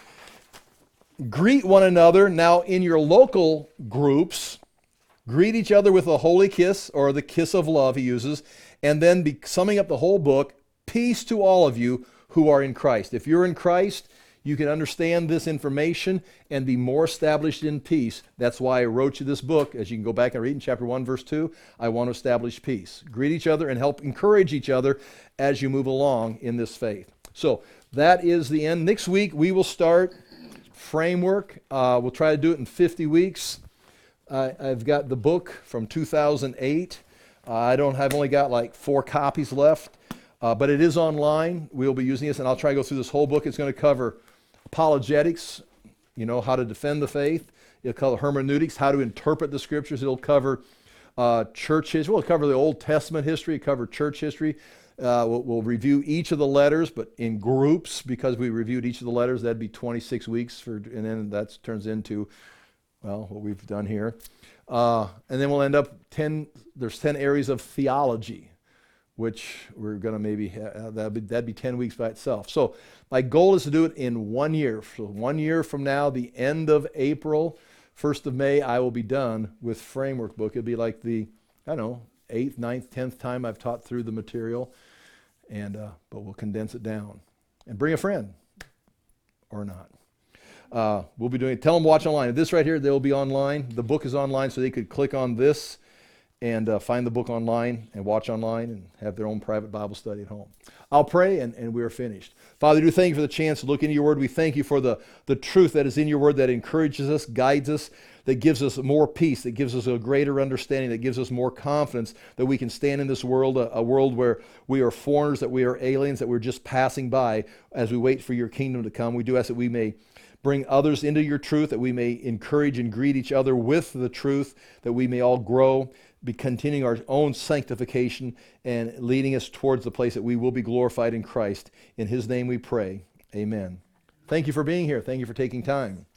Greet one another now in your local groups. Greet each other with a holy kiss, or the kiss of love he uses. And then be, summing up the whole book, peace to all of you who are in Christ. If you're in Christ, you can understand this information and be more established in peace. That's why I wrote you this book. As you can go back and read in chapter one, verse two, I want to establish peace. Greet each other and help encourage each other as you move along in this faith. So that is the end. Next week, we will start framework. Uh, we'll try to do it in fifty weeks. Uh, I've got the book from two thousand eight. Uh, I don't have only got like four copies left, uh, but it is online. We'll be using this, and I'll try to go through this whole book. It's going to cover apologetics, you know, how to defend the faith. It'll cover hermeneutics, how to interpret the scriptures. It'll cover uh, church history. We'll cover the Old Testament history, cover church history. Uh, we'll, we'll review each of the letters, but in groups, because we reviewed each of the letters. That'd be twenty-six weeks, for, and then that turns into, well, what we've done here. Uh, and then we'll end up ten, there's ten areas of theology, which we're going to maybe, have, that'd, be, that'd be ten weeks by itself. So my goal is to do it in one year. So one year from now, the end of April, first of May, I will be done with Framework book. It'll be like the, I don't know, eighth, ninth, tenth time I've taught through the material. And uh, but we'll condense it down. And bring a friend, or not. Uh, we'll be doing it. Tell them watch online. This right here, they'll be online. The book is online, so they could click on this and uh, find the book online and watch online and have their own private Bible study at home. I'll pray, and, and we are finished. Father, we do thank you for the chance to look into your word. We thank you for the, the truth that is in your word that encourages us, guides us, that gives us more peace, that gives us a greater understanding, that gives us more confidence that we can stand in this world, a, a world where we are foreigners, that we are aliens, that we're just passing by as we wait for your kingdom to come. We do ask that we may bring others into your truth, that we may encourage and greet each other with the truth, that we may all grow, be continuing our own sanctification and leading us towards the place that we will be glorified in Christ. In his name we pray. Amen. Thank you for being here. Thank you for taking time.